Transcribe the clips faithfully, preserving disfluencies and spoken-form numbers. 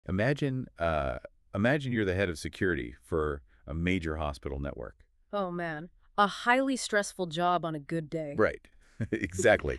Imagine, uh, imagine you're the head of security for a major hospital network. Oh man, a highly stressful job on a good day. Right. Exactly.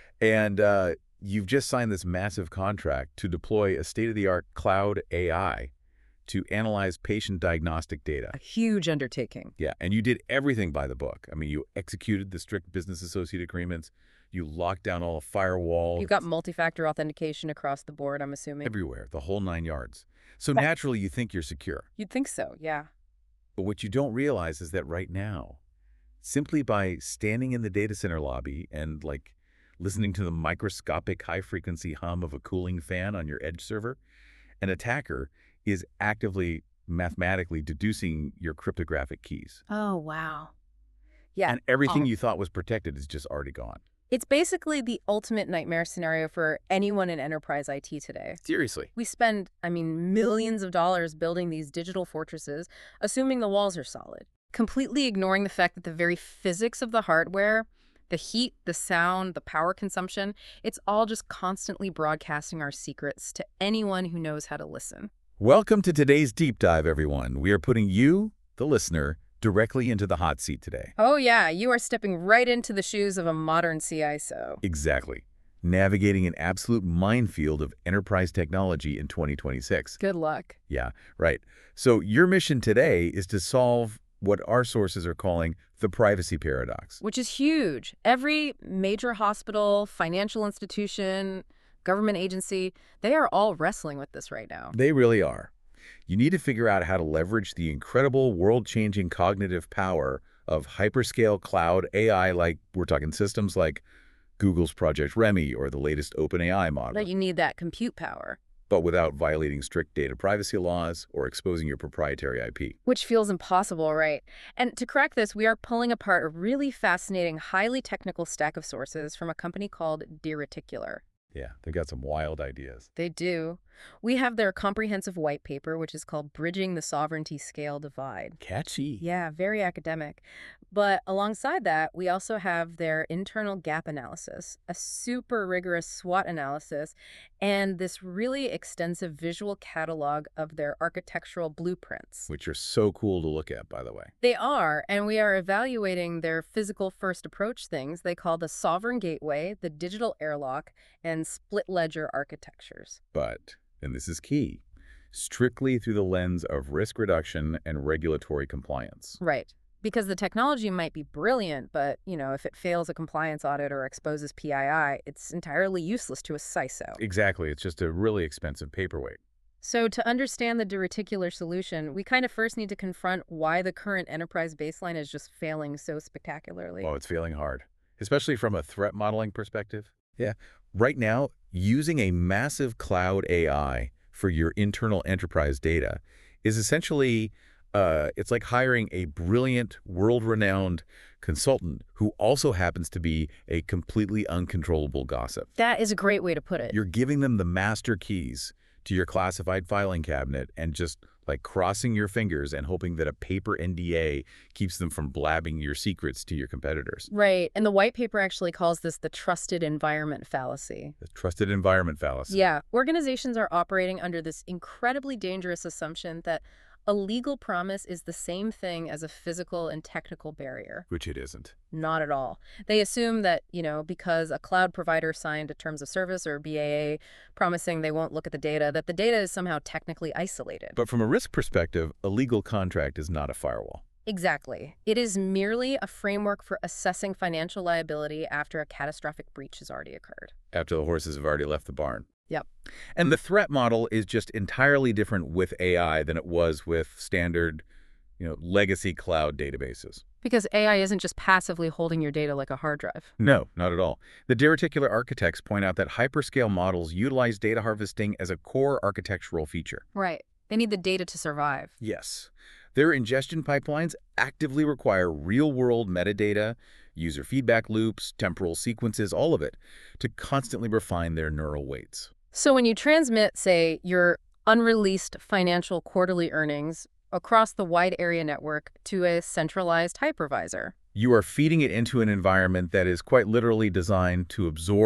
And uh, you've just signed this massive contract to deploy a state-of-the-art cloud A I to analyze patient diagnostic data. A huge undertaking. Yeah, and you did everything by the book. I mean, you executed the strict business associate agreements. You locked down all the firewall You got multi-factor authentication across the board, I'm assuming. everywhere, the whole nine yards. So Right. naturally, you think you're secure. You'd think so, yeah. But what you don't realize is that right now, simply by standing in the data center lobby and like listening to the microscopic high-frequency hum of a cooling fan on your edge server, an attacker is actively mathematically deducing your cryptographic keys. Oh, wow. Yeah. And everything Oh. you thought was protected is just already gone. It's basically the ultimate nightmare scenario for anyone in enterprise I T today. Seriously. We spend, I mean, millions of dollars building these digital fortresses, assuming the walls are solid, completely ignoring the fact that the very physics of the hardware, the heat, the sound, the power consumption, it's all just constantly broadcasting our secrets to anyone who knows how to listen. Welcome to today's deep dive, everyone. We are putting you, the listener, directly into the hot seat today. Oh yeah, you are stepping right into the shoes of a modern C I S O. Exactly. Navigating an absolute minefield of enterprise technology in twenty twenty-six. Good luck. Yeah, right. So your mission today is to solve what our sources are calling the privacy paradox. Which is huge. Every major hospital, financial institution, government agency, they are all wrestling with this right now. They really are. You need to figure out how to leverage the incredible world-changing cognitive power of hyperscale cloud A I, like we're talking systems like Google's Project Remi or the latest OpenAI model, That you need that compute power. but without violating strict data privacy laws or exposing your proprietary I P. Which feels impossible, right? And to crack this, we are pulling apart a really fascinating, highly technical stack of sources from a company called DeReticular. Yeah, they've got some wild ideas. They do. We have their comprehensive white paper, which is called Bridging the Sovereignty Scale Divide. Catchy. Yeah, very academic. But alongside that, we also have their internal gap analysis, a super rigorous SWOT analysis, and this really extensive visual catalog of their architectural blueprints. Which are so cool to look at, by the way. They are, and we are evaluating their physical first approach things they call the sovereign gateway, the digital airlock, and split ledger architectures. But, and this is key, strictly through the lens of risk reduction and regulatory compliance. Right. Because the technology might be brilliant, but, you know, if it fails a compliance audit or exposes P I I, it's entirely useless to a C I S O. Exactly. It's just a really expensive paperweight. So to understand the dereticular solution, we kind of first need to confront why the current enterprise baseline is just failing so spectacularly. Oh, it's failing hard, especially from a threat modeling perspective. Yeah. Right now, using a massive cloud A I for your internal enterprise data is essentially, uh, it's like hiring a brilliant, world-renowned consultant who also happens to be a completely uncontrollable gossip. That is a great way to put it. You're giving them the master keys to your classified filing cabinet and just like crossing your fingers and hoping that a paper N D A keeps them from blabbing your secrets to your competitors. Right. And the white paper actually calls this the trusted environment fallacy. The trusted environment fallacy. Yeah. Organizations are operating under this incredibly dangerous assumption that a legal promise is the same thing as a physical and technical barrier. Which it isn't. Not at all. They assume that, you know, because a cloud provider signed a terms of service or B A A promising they won't look at the data, that the data is somehow technically isolated. But from a risk perspective, a legal contract is not a firewall. Exactly. It is merely a framework for assessing financial liability after a catastrophic breach has already occurred. After the horses have already left the barn. Yep. And the threat model is just entirely different with A I than it was with standard, you know, legacy cloud databases. Because A I isn't just passively holding your data like a hard drive. No, not at all. The dereticular architects point out that hyperscale models utilize data harvesting as a core architectural feature. Right. They need the data to survive. Yes. Their ingestion pipelines actively require real-world metadata, user feedback loops, temporal sequences, all of it, to constantly refine their neural weights. So when you transmit, say, your unreleased financial quarterly earnings across the wide area network to a centralized hypervisor, You are feeding it into an environment that is quite literally designed to absorb,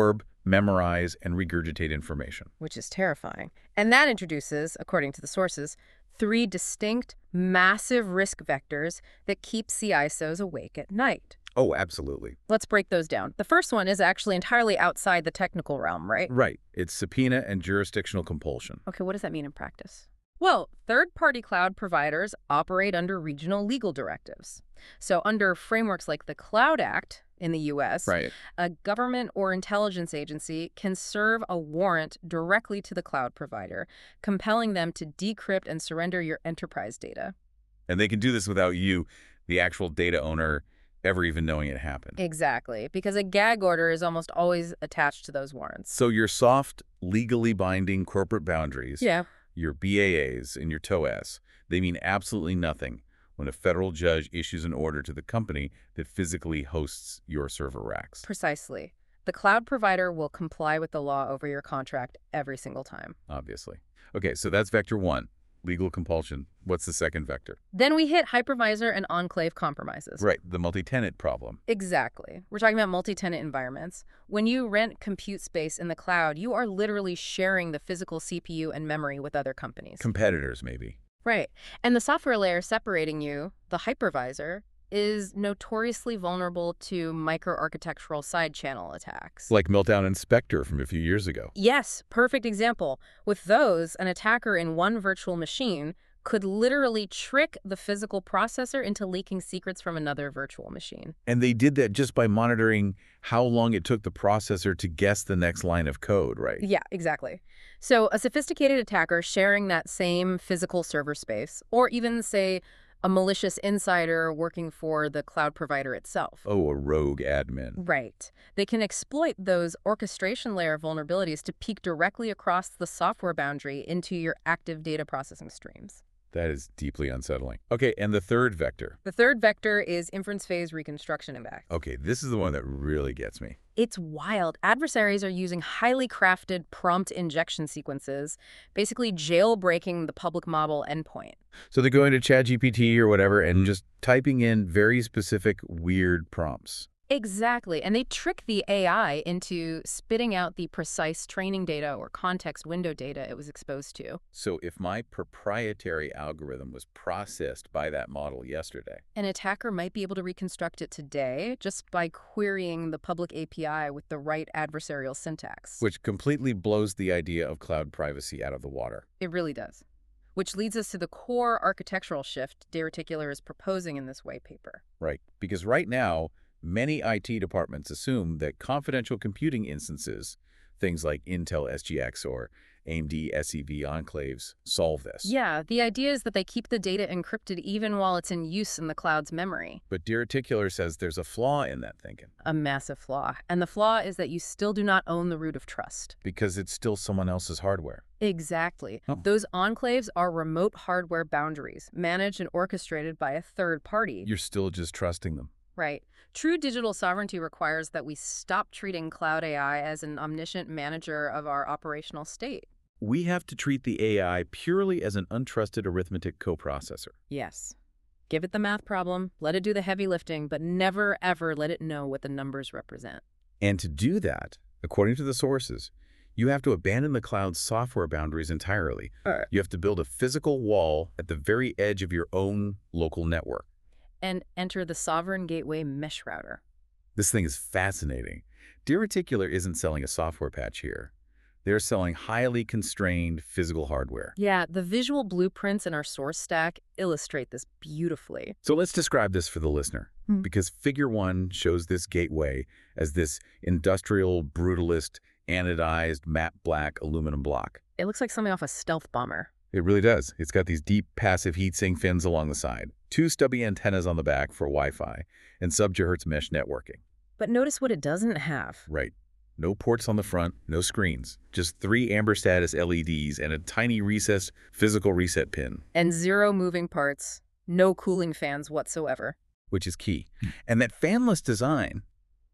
memorize, and regurgitate information. Which is terrifying. And that introduces, according to the sources, three distinct, massive risk vectors that keep C I S Os awake at night. Oh, absolutely. Let's break those down. The first one is actually entirely outside the technical realm, right? Right. It's subpoena and jurisdictional compulsion. Okay, what does that mean in practice? Well, third-party cloud providers operate under regional legal directives. So under frameworks like the Cloud Act in the U S, Right. a government or intelligence agency can serve a warrant directly to the cloud provider, compelling them to decrypt and surrender your enterprise data. And they can do this without you, the actual data owner, ever even knowing it happened. Exactly, because a gag order is almost always attached to those warrants. So your soft, legally binding corporate boundaries, Yeah. your B A As and your T O A S, they mean absolutely nothing when a federal judge issues an order to the company that physically hosts your server racks. Precisely. The cloud provider will comply with the law over your contract every single time. Obviously. Okay, so that's vector one, legal compulsion. What's the second vector? Then we hit hypervisor and enclave compromises. Right, the multi-tenant problem. Exactly. We're talking about multi-tenant environments. When you rent compute space in the cloud, you are literally sharing the physical C P U and memory with other companies. Competitors, maybe. Right. And the software layer separating you, the hypervisor, is notoriously vulnerable to microarchitectural side channel attacks. Like Meltdown and Spectre from a few years ago. Yes, perfect example. With those, an attacker in one virtual machine could literally trick the physical processor into leaking secrets from another virtual machine. And they did that just by monitoring how long it took the processor to guess the next line of code, right? Yeah, exactly. So a sophisticated attacker sharing that same physical server space, or even, say, a malicious insider working for the cloud provider itself. Oh, a rogue admin. Right. They can exploit those orchestration layer vulnerabilities to peek directly across the software boundary into your active data processing streams. That is deeply unsettling. Okay, and the third vector. The third vector is inference phase reconstruction impact. Okay, this is the one that really gets me. It's wild. Adversaries are using highly crafted prompt injection sequences, basically jailbreaking the public model endpoint. So they're going to ChatGPT or whatever and just typing in very specific weird prompts. Exactly. And they trick the A I into spitting out the precise training data or context window data it was exposed to. So if my proprietary algorithm was processed by that model yesterday, An attacker might be able to reconstruct it today just by querying the public A P I with the right adversarial syntax. which completely blows the idea of cloud privacy out of the water. It really does. Which leads us to the core architectural shift De Reticular is proposing in this white paper. Right. Because right now, many I T departments assume that confidential computing instances, things like Intel S G X or A M D S E V enclaves, solve this. Yeah, the idea is that they keep the data encrypted even while it's in use in the cloud's memory. But De Reticular says there's a flaw in that thinking, A massive flaw. And the flaw is that you still do not own the root of trust. because it's still someone else's hardware. Exactly. Oh. Those enclaves are remote hardware boundaries, managed and orchestrated by a third party. You're still just trusting them. Right. True digital sovereignty requires that we stop treating cloud A I as an omniscient manager of our operational state. We have to treat the A I purely as an untrusted arithmetic coprocessor. Yes. Give it the math problem, let it do the heavy lifting, but never, ever let it know what the numbers represent. And to do that, according to the sources, you have to abandon the cloud's software boundaries entirely. Uh. You have to build a physical wall at the very edge of your own local network. And enter the Sovereign Gateway Mesh Router. This thing is fascinating. De Reticular isn't selling a software patch here. They're selling highly constrained physical hardware. Yeah, the visual blueprints in our source stack illustrate this beautifully. So let's describe this for the listener, Hmm. because Figure one shows this gateway as this industrial, brutalist, anodized, matte black aluminum block. It looks like something off a stealth bomber. It really does. It's got these deep passive heatsink fins along the side, two stubby antennas on the back for Wi-Fi, and sub-gigahertz mesh networking. But notice what it doesn't have. Right. No ports on the front, no screens, just three amber status L E Ds and a tiny recessed physical reset pin, And zero moving parts, no cooling fans whatsoever. which is key. And that fanless design,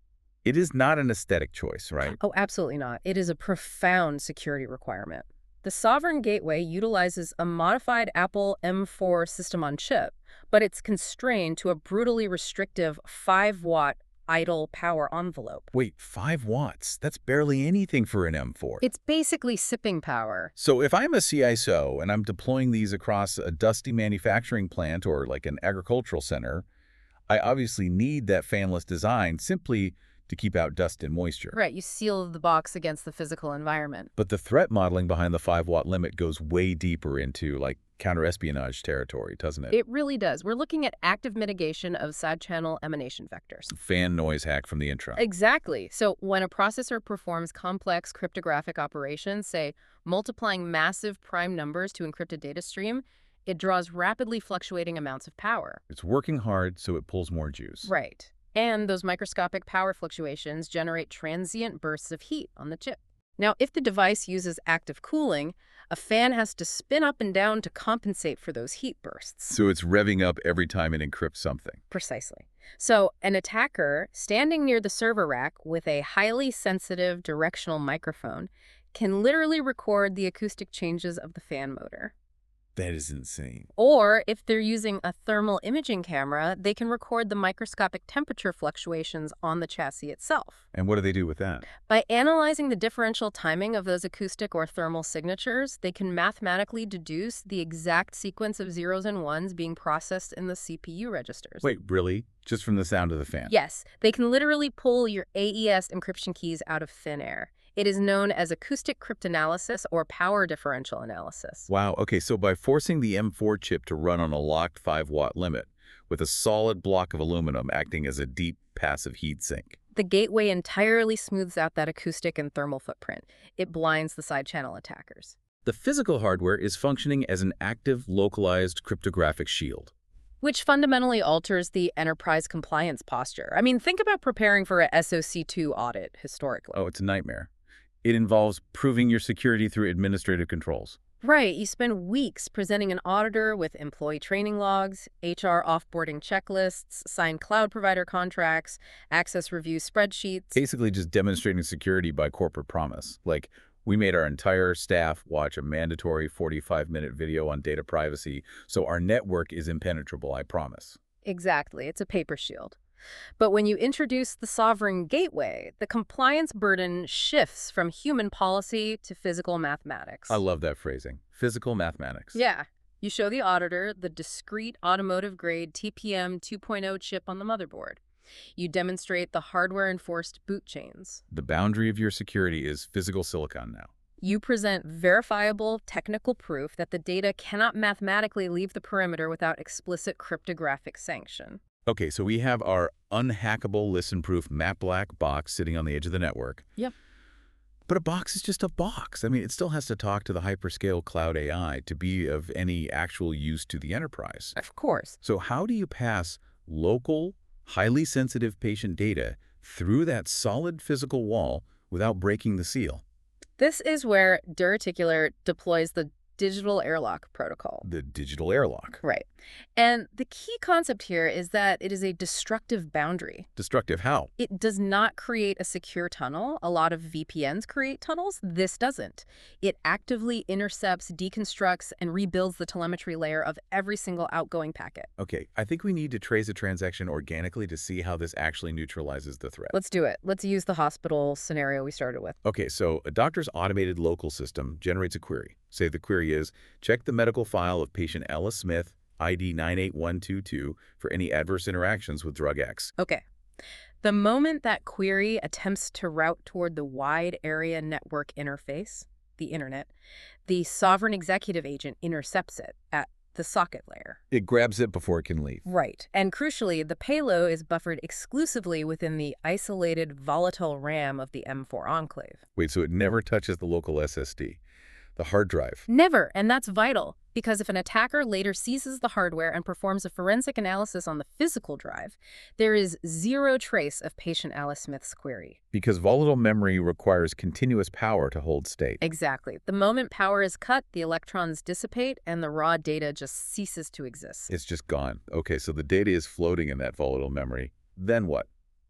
it is not an aesthetic choice, right? Oh, absolutely not. It is a profound security requirement. The Sovereign Gateway utilizes a modified Apple M four system on chip, but it's constrained to a brutally restrictive five watt idle power envelope. Wait, five watts? That's barely anything for an M four. It's basically sipping power. So if I'm a C I S O and I'm deploying these across a dusty manufacturing plant or like an agricultural center, I obviously need that fanless design simply to keep out dust and moisture. Right, you seal the box against the physical environment. But the threat modeling behind the five watt limit goes way deeper into like counter-espionage territory, doesn't it? It really does. We're looking at active mitigation of side-channel emanation vectors. Fan noise hack from the intro. Exactly. So when a processor performs complex cryptographic operations, say multiplying massive prime numbers to encrypt a data stream, it draws rapidly fluctuating amounts of power. It's working hard, so it pulls more juice. Right. And those microscopic power fluctuations generate transient bursts of heat on the chip. Now, if the device uses active cooling, a fan has to spin up and down to compensate for those heat bursts. So it's revving up every time it encrypts something. Precisely. So an attacker standing near the server rack with a highly sensitive directional microphone can literally record the acoustic changes of the fan motor. That is insane. Or if they're using a thermal imaging camera, they can record the microscopic temperature fluctuations on the chassis itself. And what do they do with that? By analyzing the differential timing of those acoustic or thermal signatures, they can mathematically deduce the exact sequence of zeros and ones being processed in the C P U registers. Wait, really? Just from the sound of the fan? Yes, they can literally pull your A E S encryption keys out of thin air. It is known as acoustic cryptanalysis or power differential analysis. Wow, okay, so by forcing the M four chip to run on a locked five watt limit, with a solid block of aluminum acting as a deep passive heat sink. The gateway entirely smooths out that acoustic and thermal footprint. It blinds the side channel attackers. The physical hardware is functioning as an active, localized cryptographic shield. Which fundamentally alters the enterprise compliance posture. I mean, think about preparing for a S O C two audit historically. Oh, it's a nightmare. It involves proving your security through administrative controls. Right. You spend weeks presenting an auditor with employee training logs, H R offboarding checklists, signed cloud provider contracts, access review spreadsheets. Basically just demonstrating security by corporate promise. Like, we made our entire staff watch a mandatory forty-five minute video on data privacy, so our network is impenetrable, I promise. Exactly. It's a paper shield. But when you introduce the sovereign gateway, the compliance burden shifts from human policy to physical mathematics. I love that phrasing. Physical mathematics. Yeah. You show the auditor the discrete automotive-grade T P M two point oh chip on the motherboard. You demonstrate the hardware-enforced boot chains. The boundary of your security is physical silicon now. You present verifiable technical proof that the data cannot mathematically leave the perimeter without explicit cryptographic sanction. Okay, so we have our unhackable, listen-proof matte black box sitting on the edge of the network. Yep. But a box is just a box. I mean, it still has to talk to the hyperscale cloud A I to be of any actual use to the enterprise. Of course. So how do you pass local, highly sensitive patient data through that solid physical wall without breaking the seal? This is where Durarticular deploys the digital airlock protocol. The digital airlock. Right. And the key concept here is that it is a destructive boundary. Destructive how? It does not create a secure tunnel. A lot of V P Ns create tunnels. This doesn't. It actively intercepts, deconstructs, and rebuilds the telemetry layer of every single outgoing packet. Okay, I think we need to trace a transaction organically to see how this actually neutralizes the threat. Let's do it. Let's use the hospital scenario we started with. Okay, so a doctor's automated local system generates a query. Say the query is, check the medical file of patient Ella Smith, I D nine eight one two two, for any adverse interactions with drug X. Okay. The moment that query attempts to route toward the wide area network interface, the internet, the sovereign executive agent intercepts it at the socket layer. It grabs it before it can leave. Right. And crucially, the payload is buffered exclusively within the isolated volatile RAM of the M four enclave. Wait, so it never touches the local S S D, the hard drive? Never. And that's vital, because if an attacker later seizes the hardware and performs a forensic analysis on the physical drive, there is zero trace of patient Alice Smith's query. Because volatile memory requires continuous power to hold state. Exactly. The moment power is cut, the electrons dissipate and the raw data just ceases to exist. It's just gone. Okay, so the data is floating in that volatile memory. Then what?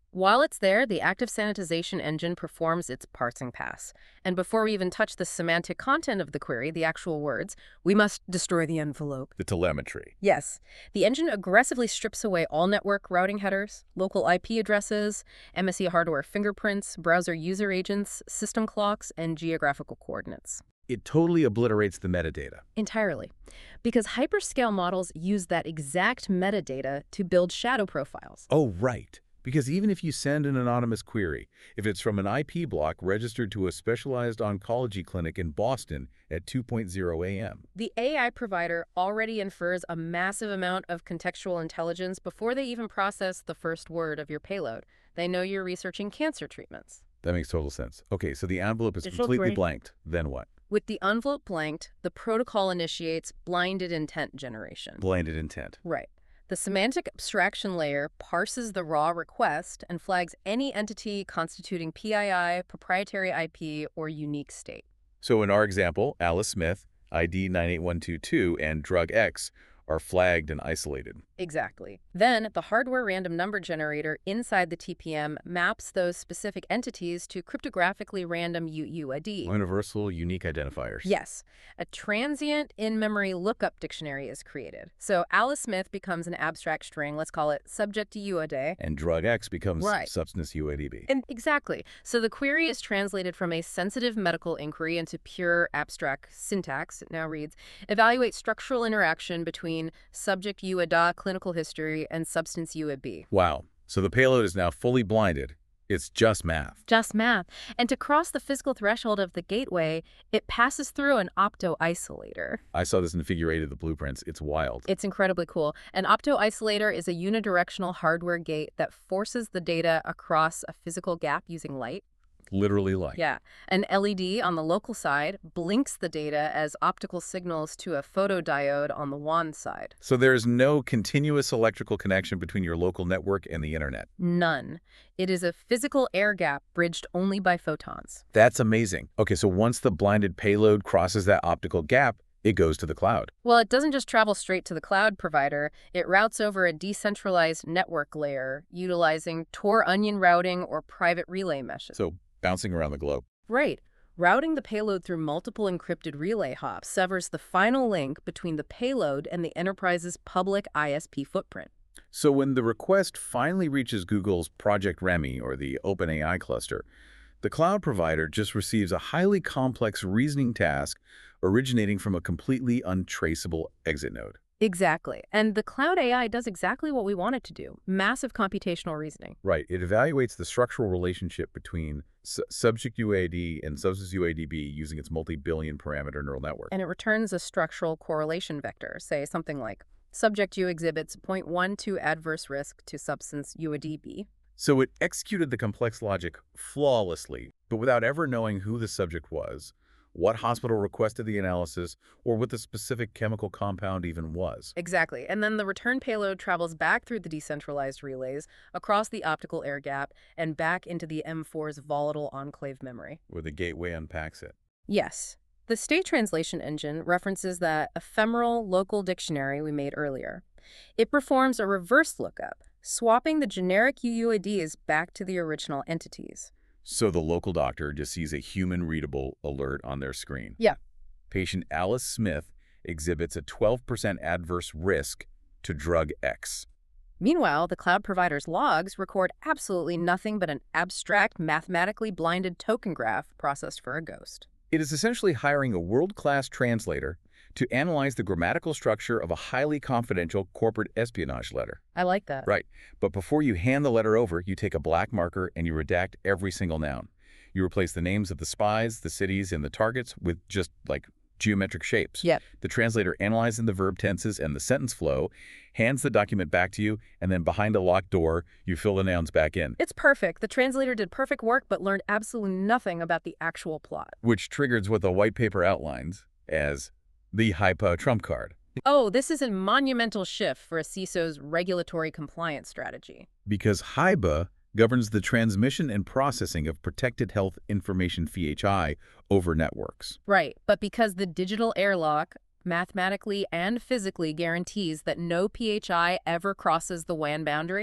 While it's there, the active sanitization engine performs its parsing pass. And before we even touch the semantic content of the query, the actual words, we must destroy the envelope. The telemetry. Yes. The engine aggressively strips away all network routing headers, local I P addresses, M S E hardware fingerprints, browser user agents, system clocks, and geographical coordinates. It totally obliterates the metadata. Entirely. Because hyperscale models use that exact metadata to build shadow profiles. Oh, right. Because even if you send an anonymous query, if it's from an I P block registered to a specialized oncology clinic in Boston at two a m, the A I provider already infers a massive amount of contextual intelligence before they even process the first word of your payload. They know you're researching cancer treatments. That makes total sense. Okay, so the envelope is Digital completely brain. blanked. Then what? With the envelope blanked, the protocol initiates blinded intent generation. Blinded intent. Right. The semantic abstraction layer parses the raw request and flags any entity constituting P I I, proprietary I P, or unique state. So in our example, Alice Smith, I D nine eight one two two, and drug X are flagged and isolated. Exactly. Then, the hardware random number generator inside the T P M maps those specific entities to cryptographically random U U I D. Universal Unique Identifiers. Yes. A transient in-memory lookup dictionary is created. So Alice Smith becomes an abstract string, let's call it subject to U I D. And drug X becomes Right. substance U I D B. And exactly. So the query is translated from a sensitive medical inquiry into pure abstract syntax. It now reads, evaluate structural interaction between subject U I D, clinical history, and substance U I D. Wow. So the payload is now fully blinded. It's just math. Just math. And to cross the physical threshold of the gateway, it passes through an opto-isolator. I saw this in figure eight of the blueprints. It's wild. It's incredibly cool. An opto-isolator is a unidirectional hardware gate that forces the data across a physical gap using light. Literally like. Yeah. An L E D on the local side blinks the data as optical signals to a photodiode on the W A N side. So there is no continuous electrical connection between your local network and the internet. None. It is a physical air gap bridged only by photons. That's amazing. Okay, so once the blinded payload crosses that optical gap, it goes to the cloud. Well, it doesn't just travel straight to the cloud provider. It routes over a decentralized network layer utilizing Tor onion routing or private relay meshes. So bouncing around the globe. Right. Routing the payload through multiple encrypted relay hops severs the final link between the payload and the enterprise's public I S P footprint. So when the request finally reaches Google's Project Remi or the OpenAI cluster, the cloud provider just receives a highly complex reasoning task originating from a completely untraceable exit node. Exactly. And the cloud A I does exactly what we want it to do, massive computational reasoning. Right. It evaluates the structural relationship between su subject U A D and substance U A D B using its multi-billion parameter neural network. And it returns a structural correlation vector, say something like subject U exhibits zero point one two adverse risk to substance U A D B. So it executed the complex logic flawlessly, but without ever knowing who the subject was, what hospital requested the analysis, or what the specific chemical compound even was. Exactly. And then the return payload travels back through the decentralized relays, across the optical air gap, and back into the M four's volatile enclave memory. Where the gateway unpacks it. Yes. The state translation engine references that ephemeral local dictionary we made earlier. It performs a reverse lookup, swapping the generic U U I Ds back to the original entities. So the local doctor just sees a human-readable alert on their screen. Yeah. Patient Alice Smith exhibits a twelve percent adverse risk to drug X. Meanwhile, the cloud provider's logs record absolutely nothing but an abstract, mathematically blinded token graph processed for a ghost. It is essentially hiring a world-class translator to analyze the grammatical structure of a highly confidential corporate espionage letter. I like that. Right. But before you hand the letter over, you take a black marker and you redact every single noun. You replace the names of the spies, the cities, and the targets with just, like, geometric shapes. Yep. The translator analyzes the verb tenses and the sentence flow, hands the document back to you, and then behind a locked door, you fill the nouns back in. It's perfect. The translator did perfect work but learned absolutely nothing about the actual plot. Which triggers what the white paper outlines as the HIPAA trump card. Oh, this is a monumental shift for a C I S O's regulatory compliance strategy. Because HIPAA governs the transmission and processing of protected health information P H I over networks. Right, but because the digital airlock mathematically and physically guarantees that no P H I ever crosses the W A N boundary,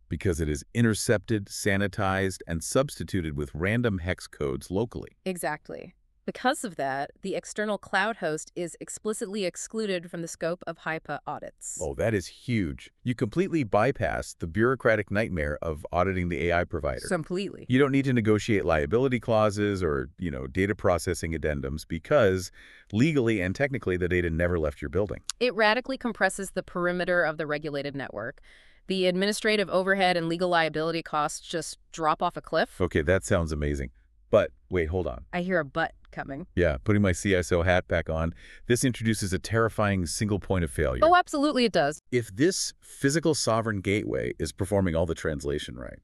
because it is intercepted, sanitized, and substituted with random hex codes locally. Exactly. Because of that, the external cloud host is explicitly excluded from the scope of HIPAA audits. Oh, that is huge. You completely bypass the bureaucratic nightmare of auditing the A I provider. Completely. You don't need to negotiate liability clauses or, you know, data processing addendums because legally and technically the data never left your building. It radically compresses the perimeter of the regulated network. The administrative overhead and legal liability costs just drop off a cliff. Okay, that sounds amazing. But wait, hold on. I hear a but coming. Yeah, putting my C I S O hat back on, this introduces a terrifying single point of failure. Oh, absolutely it does. If this physical sovereign gateway is performing all the translation right,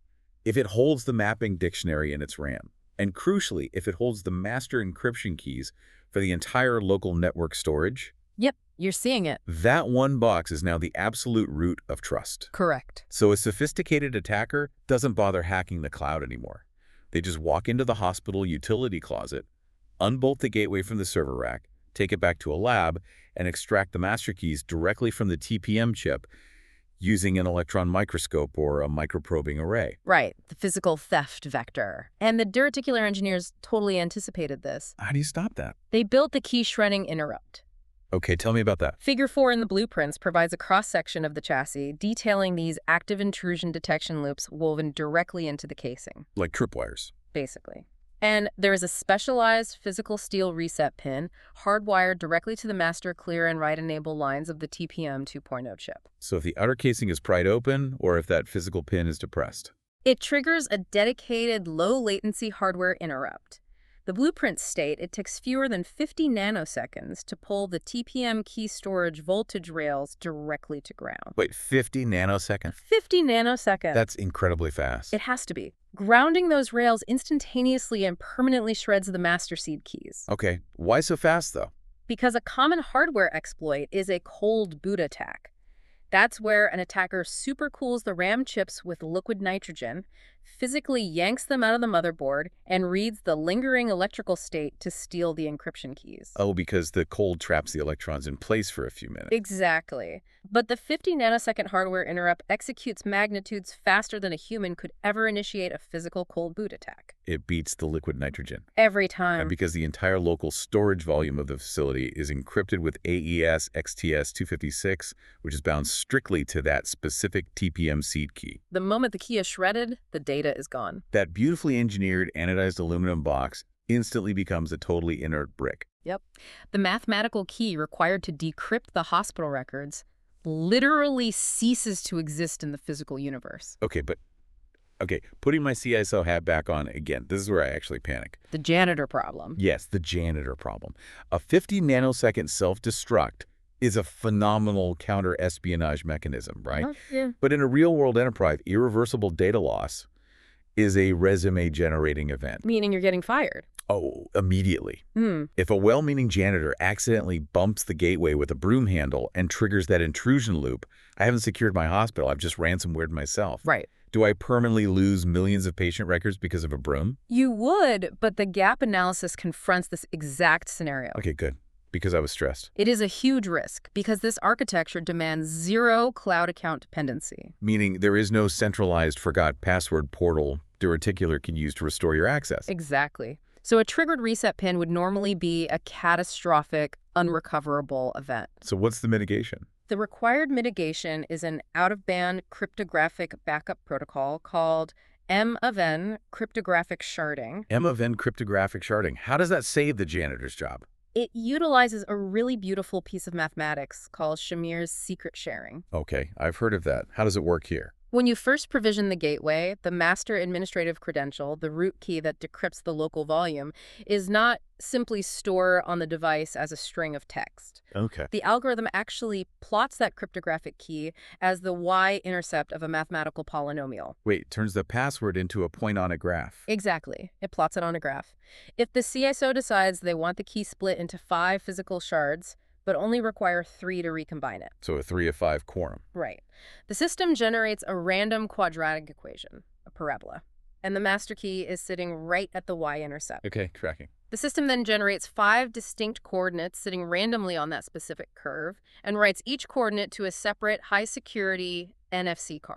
if it holds the mapping dictionary in its RAM, and crucially, if it holds the master encryption keys for the entire local network storage, Yep, you're seeing it. that one box is now the absolute root of trust. Correct. So a sophisticated attacker doesn't bother hacking the cloud anymore. They just walk into the hospital utility closet, unbolt the gateway from the server rack, take it back to a lab, and extract the master keys directly from the T P M chip using an electron microscope or a microprobing array. Right, the physical theft vector. And the Duraticular engineers totally anticipated this. How do you stop that? They built the key shredding interrupt. Okay, tell me about that. Figure four in the blueprints provides a cross-section of the chassis detailing these active intrusion detection loops woven directly into the casing, Like tripwires. basically. And there is a specialized physical steel reset pin hardwired directly to the master clear and write enable lines of the T P M two point oh chip. So if the outer casing is pried open or if that physical pin is depressed. It triggers a dedicated low-latency hardware interrupt. The blueprints state it takes fewer than fifty nanoseconds to pull the T P M key storage voltage rails directly to ground. Wait, fifty nanoseconds? fifty nanoseconds. That's incredibly fast. It has to be. Grounding those rails instantaneously and permanently shreds the master seed keys. Okay, why so fast though? Because a common hardware exploit is a cold boot attack. That's where an attacker supercools the RAM chips with liquid nitrogen, physically yanks them out of the motherboard, and reads the lingering electrical state to steal the encryption keys. Oh, because the cold traps the electrons in place for a few minutes. Exactly. But the fifty nanosecond hardware interrupt executes magnitudes faster than a human could ever initiate a physical cold boot attack. It beats the liquid nitrogen. Every time. And because the entire local storage volume of the facility is encrypted with A E S X T S two fifty-six, which is bound strictly to that specific T P M seed key. The moment the key is shredded, the data is gone. That beautifully engineered anodized aluminum box instantly becomes a totally inert brick. Yep. The mathematical key required to decrypt the hospital records literally ceases to exist in the physical universe. Okay, but, okay, putting my C I S O hat back on again, this is where I actually panic. The janitor problem. Yes, the janitor problem. A fifty nanosecond self-destruct is a phenomenal counter-espionage mechanism, right? Oh, yeah. But in a real-world enterprise, irreversible data loss is a resume-generating event. Meaning you're getting fired. Oh, immediately. Hmm. If a well-meaning janitor accidentally bumps the gateway with a broom handle and triggers that intrusion loop, I haven't secured my hospital, I've just ransomwared myself. Right. Do I permanently lose millions of patient records because of a broom? You would, but the gap analysis confronts this exact scenario. Okay, good. Because I was stressed. It is a huge risk because this architecture demands zero cloud account dependency. Meaning there is no centralized forgot password portal Duraticular can use to restore your access. Exactly. So a triggered reset pin would normally be a catastrophic, unrecoverable event. So what's the mitigation? The required mitigation is an out-of-band cryptographic backup protocol called M of N cryptographic sharding. M of N cryptographic sharding. How does that save the janitor's job? It utilizes a really beautiful piece of mathematics called Shamir's secret sharing. Okay, I've heard of that. How does it work here? When you first provision the gateway, the master administrative credential, the root key that decrypts the local volume, is not simply stored on the device as a string of text. Okay. The algorithm actually plots that cryptographic key as the y-intercept of a mathematical polynomial. Wait, turns the password into a point on a graph. Exactly. It plots it on a graph. If the C I S O decides they want the key split into five physical shards, but only require three to recombine it. So a three of five quorum. Right. The system generates a random quadratic equation, a parabola, and the master key is sitting right at the y-intercept. Okay, tracking. The system then generates five distinct coordinates sitting randomly on that specific curve and writes each coordinate to a separate high-security N F C card.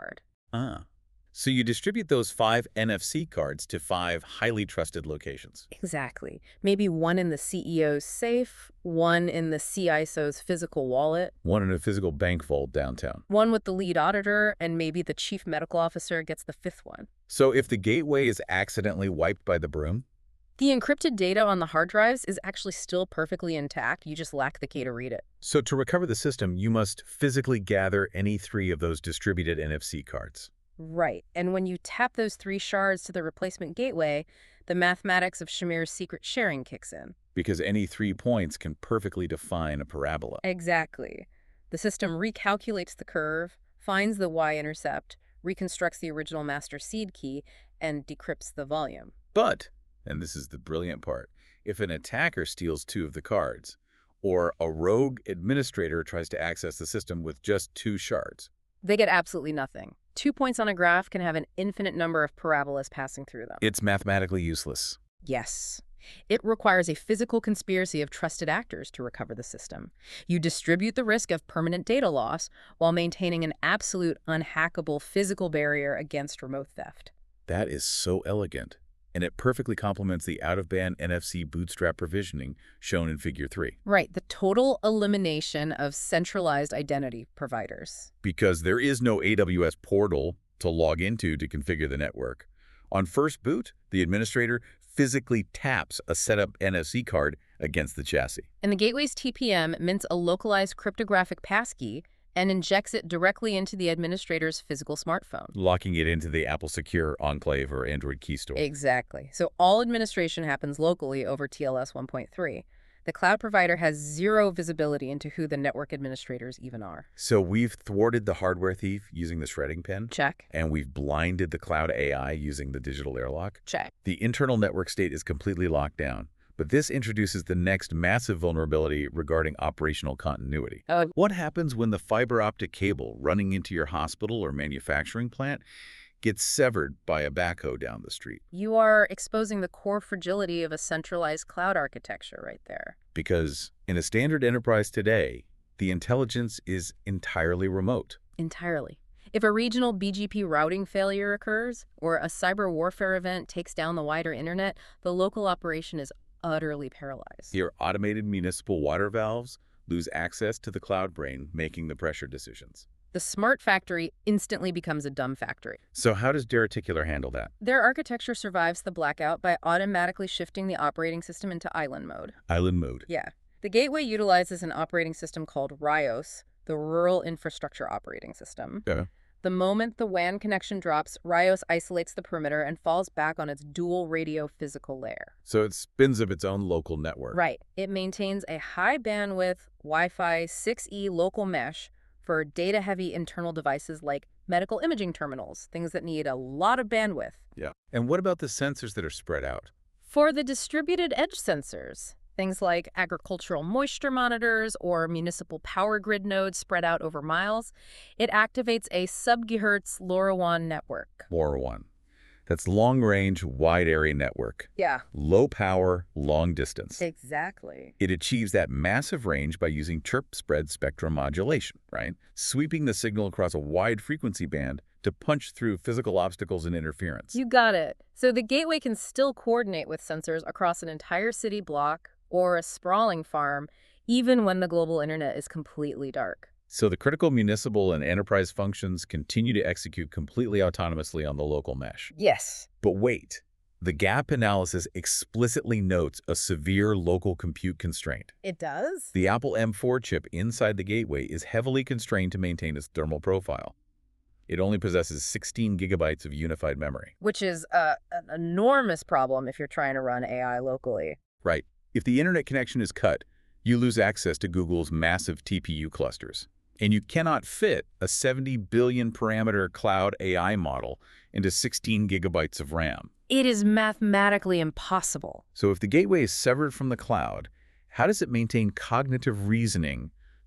Ah. So you distribute those five N F C cards to five highly trusted locations. Exactly. Maybe one in the C E O's safe, one in the C I S O's physical wallet, One in a physical bank vault downtown. one with the lead auditor, and maybe the chief medical officer gets the fifth one. So if the gateway is accidentally wiped by the broom, The encrypted data on the hard drives is actually still perfectly intact. You just lack the key to read it. so to recover the system, you must physically gather any three of those distributed N F C cards. Right. And when you tap those three shards to the replacement gateway, the mathematics of Shamir's secret sharing kicks in. Because any three points can perfectly define a parabola. Exactly. The system recalculates the curve, finds the y-intercept, reconstructs the original master seed key, and decrypts the volume. But, and this is the brilliant part, if an attacker steals two of the cards, or a rogue administrator tries to access the system with just two shards, They get absolutely nothing. Two points on a graph can have an infinite number of parabolas passing through them. it's mathematically useless. Yes. It requires a physical conspiracy of trusted actors to recover the system. You distribute the risk of permanent data loss while maintaining an absolute unhackable physical barrier against remote theft. That is so elegant, and it perfectly complements the out-of-band N F C bootstrap provisioning shown in Figure three. Right, the total elimination of centralized identity providers. Because there is no A W S portal to log into to configure the network. On first boot, the administrator physically taps a setup N F C card against the chassis. And the gateway's T P M mints a localized cryptographic passkey and injects it directly into the administrator's physical smartphone. Locking it into the Apple Secure Enclave or Android Key Store. Exactly. So all administration happens locally over T L S one point three. The cloud provider has zero visibility into who the network administrators even are. So we've thwarted the hardware thief using the shredding pen, Check. and we've blinded the cloud A I using the digital airlock. Check. The internal network state is completely locked down, but this introduces the next massive vulnerability regarding operational continuity. Oh, What happens when the fiber optic cable running into your hospital or manufacturing plant gets severed by a backhoe down the street? you are exposing the core fragility of a centralized cloud architecture right there. Because in a standard enterprise today, the intelligence is entirely remote. Entirely. If a regional B G P routing failure occurs, or a cyber warfare event takes down the wider internet, the local operation is utterly paralyzed. Your automated municipal water valves lose access to the cloud brain making the pressure decisions. The smart factory instantly becomes a dumb factory. So how does Derreticular handle that? Their architecture survives the blackout by automatically shifting the operating system into island mode. Island mode. Yeah. The gateway utilizes an operating system called RIOS, the Rural Infrastructure Operating System. Okay. The moment the W A N connection drops, RIOS isolates the perimeter and falls back on its dual radio physical layer. So it spins up its own local network. Right. It maintains a high bandwidth Wi-Fi six E local mesh for data-heavy internal devices like medical imaging terminals, things that need a lot of bandwidth. Yeah. And what about the sensors that are spread out? For the distributed edge sensors, things like agricultural moisture monitors or municipal power grid nodes spread out over miles, it activates a sub-gigahertz LoRaWAN network. LoRaWAN. That's long-range, wide-area network. Yeah, Low power, long distance. exactly. It achieves that massive range by using chirp spread spectrum modulation, right? Sweeping the signal across a wide frequency band to punch through physical obstacles and interference. You got it. So the gateway can still coordinate with sensors across an entire city block or a sprawling farm, even when the global internet is completely dark. So the critical municipal and enterprise functions continue to execute completely autonomously on the local mesh. Yes. But wait, the gap analysis explicitly notes a severe local compute constraint. It does? The Apple M four chip inside the gateway is heavily constrained to maintain its thermal profile. It only possesses sixteen gigabytes of unified memory. Which is uh, an enormous problem if you're trying to run A I locally. Right. If the internet connection is cut, you lose access to Google's massive T P U clusters. And you cannot fit a seventy billion parameter cloud A I model into sixteen gigabytes of RAM. It is mathematically impossible. So if the gateway is severed from the cloud, how does it maintain cognitive reasoning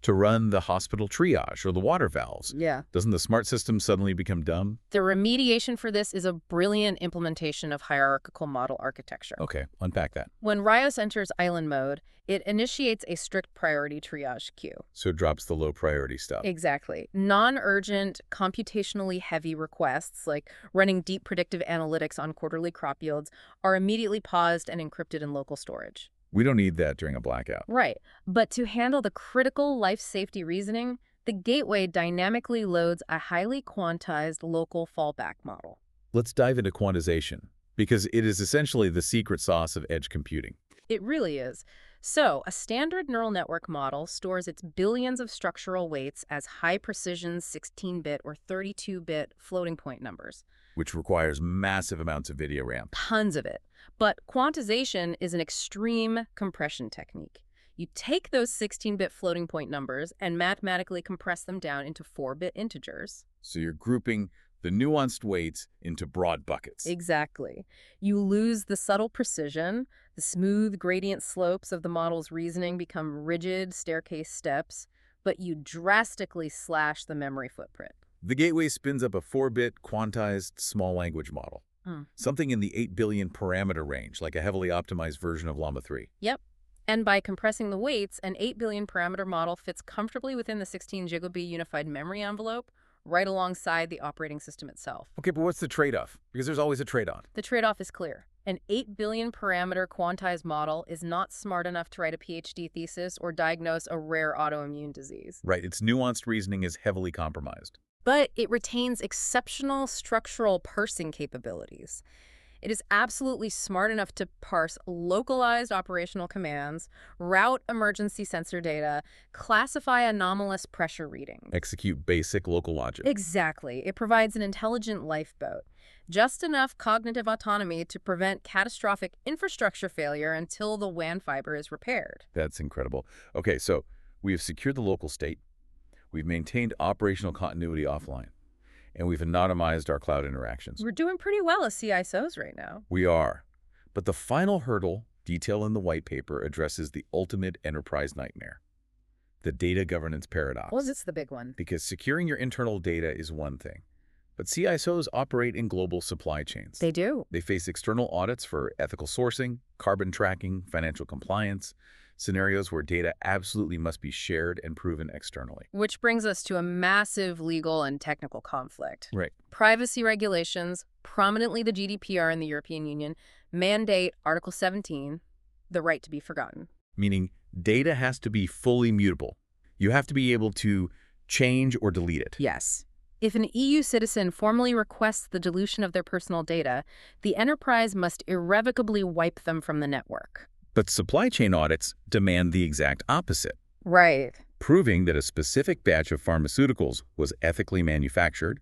to run the hospital triage or the water valves. Yeah. Doesn't the smart system suddenly become dumb? The remediation for this is a brilliant implementation of hierarchical model architecture. Okay, unpack that. When Rios enters island mode, it initiates a strict priority triage queue. So it drops the low priority stuff. Exactly. Non-urgent, computationally heavy requests, like running deep predictive analytics on quarterly crop yields, are immediately paused and encrypted in local storage. We don't need that during a blackout. Right. But to handle the critical life safety reasoning, the gateway dynamically loads a highly quantized local fallback model. Let's dive into quantization, because it is essentially the secret sauce of edge computing. It really is. So, a standard neural network model stores its billions of structural weights as high-precision sixteen bit or thirty-two bit floating point numbers. Which requires massive amounts of video RAM. Tons of it. But quantization is an extreme compression technique. You take those sixteen bit floating point numbers and mathematically compress them down into four bit integers. So you're grouping the nuanced weights into broad buckets. Exactly. You lose the subtle precision, the smooth gradient slopes of the model's reasoning become rigid staircase steps, but you drastically slash the memory footprint. The gateway spins up a four bit quantized small language model. Mm. Something in the eight billion parameter range, like a heavily optimized version of Llama three. Yep. And by compressing the weights, an eight billion parameter model fits comfortably within the sixteen gigabit unified memory envelope, right alongside the operating system itself. Okay, but what's the trade-off? Because there's always a trade-off. The trade-off is clear. An eight billion parameter quantized model is not smart enough to write a PhD thesis or diagnose a rare autoimmune disease. Right, its nuanced reasoning is heavily compromised. But it retains exceptional structural parsing capabilities. It is absolutely smart enough to parse localized operational commands, route emergency sensor data, classify anomalous pressure readings. Execute basic local logic. Exactly. It provides an intelligent lifeboat. Just enough cognitive autonomy to prevent catastrophic infrastructure failure until the W A N fiber is repaired. That's incredible. Okay, so we have secured the local state. We've maintained operational continuity offline. And we've anonymized our cloud interactions. We're doing pretty well as C I S Os right now. We are. But the final hurdle, detailed in the white paper, addresses the ultimate enterprise nightmare, the data governance paradox. Well, it's the big one. Because securing your internal data is one thing, but C I S Os operate in global supply chains. They do. They face external audits for ethical sourcing, carbon tracking, financial compliance, scenarios where data absolutely must be shared and proven externally. Which brings us to a massive legal and technical conflict. Right. Privacy regulations, prominently the G D P R in the European Union, mandate Article seventeen, the right to be forgotten. Meaning data has to be fully mutable. You have to be able to change or delete it. Yes. If an E U citizen formally requests the dilution of their personal data, the enterprise must irrevocably wipe them from the network. But supply chain audits demand the exact opposite. Right. Proving that a specific batch of pharmaceuticals was ethically manufactured,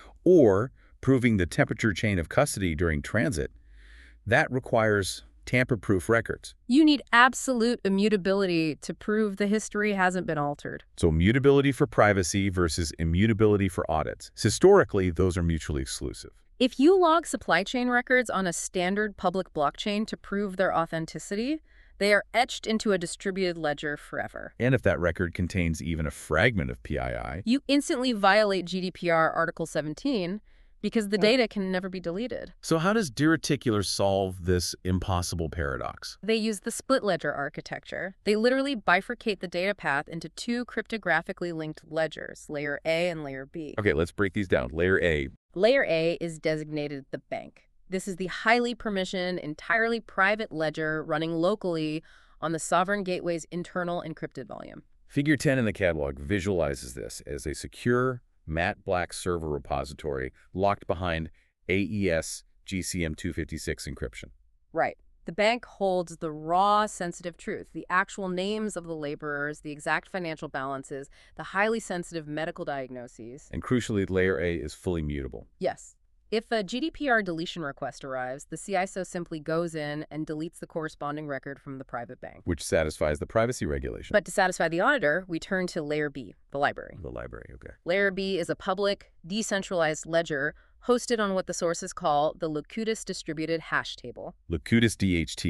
or proving the temperature chain of custody during transit, that requires tamper-proof records. You need absolute immutability to prove the history hasn't been altered. So mutability for privacy versus immutability for audits. Historically, those are mutually exclusive. If you log supply chain records on a standard public blockchain to prove their authenticity, they are etched into a distributed ledger forever. And if that record contains even a fragment of P I I, you instantly violate G D P R Article seventeen because the data can never be deleted. So how does DiraTicular solve this impossible paradox? They use the split ledger architecture. They literally bifurcate the data path into two cryptographically linked ledgers, Layer A and Layer B. Okay, let's break these down. Layer A. Layer A is designated the bank. This is the highly permissioned, entirely private ledger running locally on the sovereign gateway's internal encrypted volume. Figure ten in the catalog visualizes this as a secure, matte black server repository locked behind A E S G C M two fifty-six encryption. Right. The bank holds the raw, sensitive truth, the actual names of the laborers, the exact financial balances, the highly sensitive medical diagnoses. And crucially, Layer A is fully mutable. Yes. If a G D P R deletion request arrives, the C I S O simply goes in and deletes the corresponding record from the private bank. Which satisfies the privacy regulation. But to satisfy the auditor, we turn to Layer B, the library. The library, okay. Layer B is a public, decentralized ledger hosted on what the sources call the Locutus Distributed Hash Table. Locutus D H T.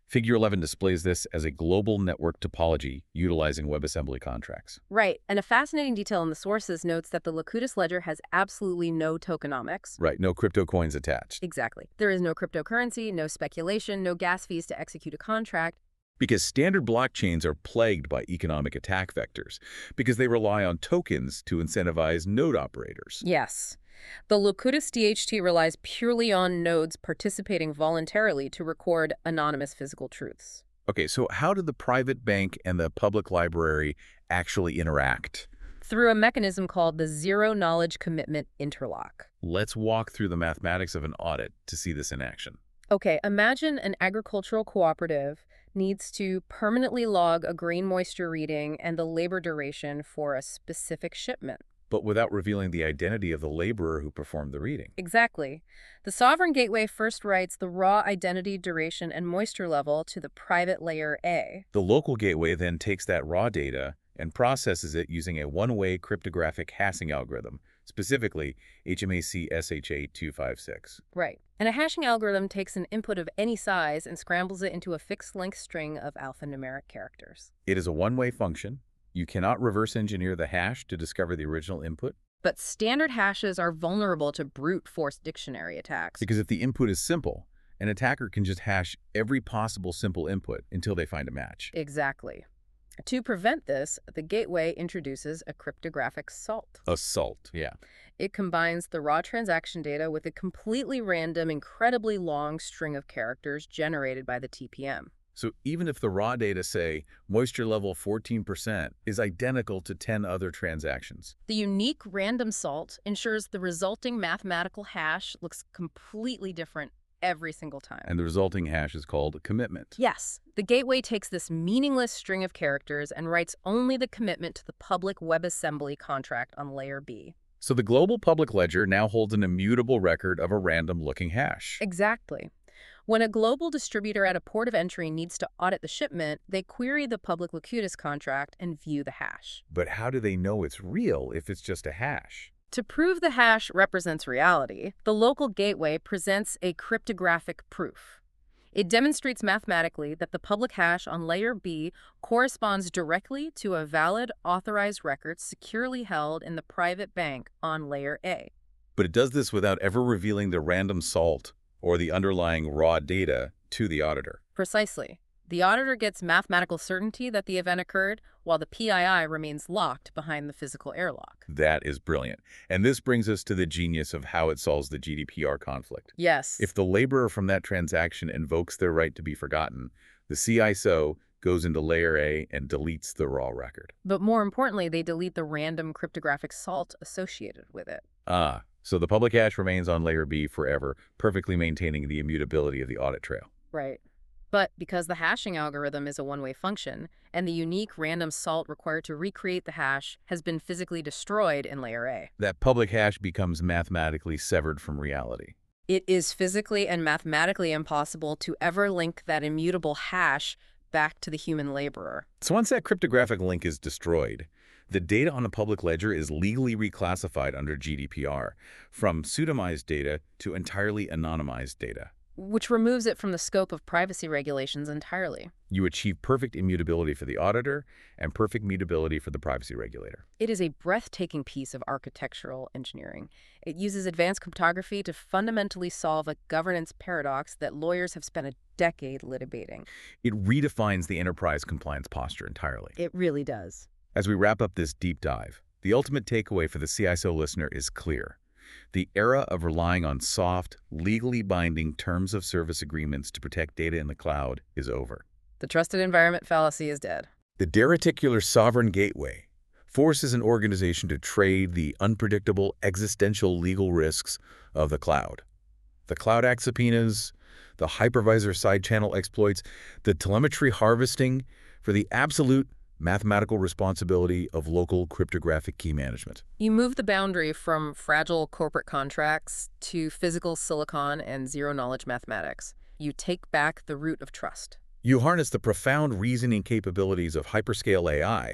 Figure eleven displays this as a global network topology utilizing WebAssembly contracts. Right, and a fascinating detail in the sources notes that the Locutus ledger has absolutely no tokenomics. Right, no crypto coins attached. Exactly. There is no cryptocurrency, no speculation, no gas fees to execute a contract. Because standard blockchains are plagued by economic attack vectors, because they rely on tokens to incentivize node operators. Yes. The Locutus D H T relies purely on nodes participating voluntarily to record anonymous physical truths. Okay, so how do the private bank and the public library actually interact? Through a mechanism called the Zero Knowledge Commitment Interlock. Let's walk through the mathematics of an audit to see this in action. Okay, imagine an agricultural cooperative needs to permanently log a grain moisture reading and the labor duration for a specific shipment. But without revealing the identity of the laborer who performed the reading. Exactly. The Sovereign Gateway first writes the raw identity, duration, and moisture level to the private layer A. The local gateway then takes that raw data and processes it using a one-way cryptographic hashing algorithm, specifically H M A C S H A two five six. Right. And a hashing algorithm takes an input of any size and scrambles it into a fixed-length string of alphanumeric characters. It is a one-way function. You cannot reverse engineer the hash to discover the original input. But standard hashes are vulnerable to brute force dictionary attacks. Because if the input is simple, an attacker can just hash every possible simple input until they find a match. Exactly. To prevent this, the gateway introduces a cryptographic salt. A salt, yeah. It combines the raw transaction data with a completely random, incredibly long string of characters generated by the T P M. So even if the raw data, say, moisture level fourteen percent, is identical to ten other transactions, the unique random salt ensures the resulting mathematical hash looks completely different every single time. And the resulting hash is called a commitment. Yes. The gateway takes this meaningless string of characters and writes only the commitment to the public WebAssembly contract on layer B. So the global public ledger now holds an immutable record of a random-looking hash. Exactly. When a global distributor at a port of entry needs to audit the shipment, they query the public Locutus contract and view the hash. But how do they know it's real if it's just a hash? To prove the hash represents reality, the local gateway presents a cryptographic proof. It demonstrates mathematically that the public hash on layer B corresponds directly to a valid, authorized record securely held in the private bank on layer A. But it does this without ever revealing the random salt or the underlying raw data to the auditor. Precisely. The auditor gets mathematical certainty that the event occurred, while the P I I remains locked behind the physical airlock. That is brilliant. And this brings us to the genius of how it solves the G D P R conflict. Yes. If the laborer from that transaction invokes their right to be forgotten, the C I S O goes into layer A and deletes the raw record. But more importantly, they delete the random cryptographic salt associated with it. Ah, so the public hash remains on layer B forever, perfectly maintaining the immutability of the audit trail. Right. But because the hashing algorithm is a one-way function, and the unique random salt required to recreate the hash has been physically destroyed in layer A, that public hash becomes mathematically severed from reality. it is physically and mathematically impossible to ever link that immutable hash back to the human laborer. So once that cryptographic link is destroyed, the data on a public ledger is legally reclassified under G D P R, from pseudonymized data to entirely anonymized data. Which removes it from the scope of privacy regulations entirely. You achieve perfect immutability for the auditor and perfect mutability for the privacy regulator. It is a breathtaking piece of architectural engineering. It uses advanced cryptography to fundamentally solve a governance paradox that lawyers have spent a decade litigating. It redefines the enterprise compliance posture entirely. It really does. As we wrap up this deep dive, the ultimate takeaway for the C I S O listener is clear. The era of relying on soft, legally binding terms of service agreements to protect data in the cloud is over. The trusted environment fallacy is dead. The dereticular sovereign gateway forces an organization to trade the unpredictable existential legal risks of the cloud. The Cloud Act subpoenas, the hypervisor side channel exploits, the telemetry harvesting for the absolute mathematical responsibility of local cryptographic key management. You move the boundary from fragile corporate contracts to physical silicon and zero-knowledge mathematics. You take back the root of trust. You harness the profound reasoning capabilities of hyperscale A I,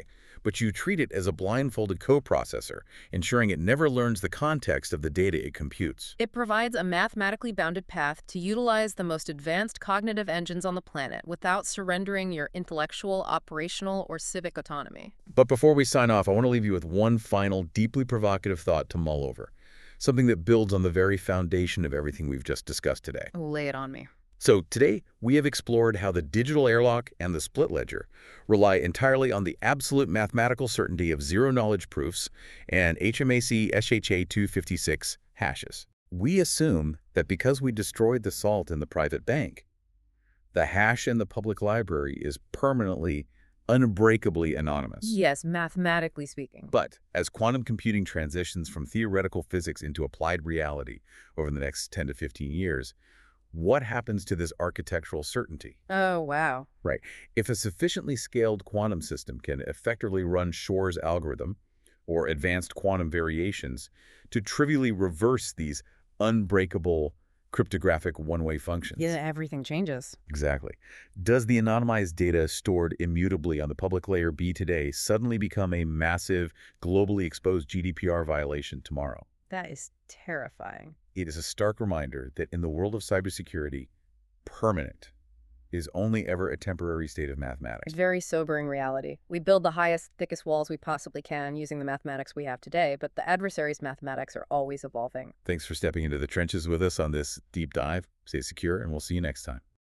but you treat it as a blindfolded coprocessor, ensuring it never learns the context of the data it computes. It provides a mathematically bounded path to utilize the most advanced cognitive engines on the planet without surrendering your intellectual, operational, or civic autonomy. But before we sign off, I want to leave you with one final, deeply provocative thought to mull over, something that builds on the very foundation of everything we've just discussed today. Oh, lay it on me. So today, we have explored how the digital airlock and the split ledger rely entirely on the absolute mathematical certainty of zero-knowledge proofs and H M A C S H A two fifty-six hashes. We assume that because we destroyed the salt in the private bank, the hash in the public library is permanently, unbreakably anonymous. Yes, mathematically speaking. But as quantum computing transitions from theoretical physics into applied reality over the next ten to fifteen years, what happens to this architectural certainty? Oh, wow. Right. If a sufficiently scaled quantum system can effectively run Shor's algorithm or advanced quantum variations to trivially reverse these unbreakable cryptographic one-way functions. Yeah, everything changes. Exactly. Does the anonymized data stored immutably on the public layer B today suddenly become a massive, globally exposed G D P R violation tomorrow? That is terrifying. It is a stark reminder that in the world of cybersecurity, permanent is only ever a temporary state of mathematics. Very sobering reality. We build the highest, thickest walls we possibly can using the mathematics we have today, but the adversary's mathematics are always evolving. Thanks for stepping into the trenches with us on this deep dive. Stay secure, and we'll see you next time.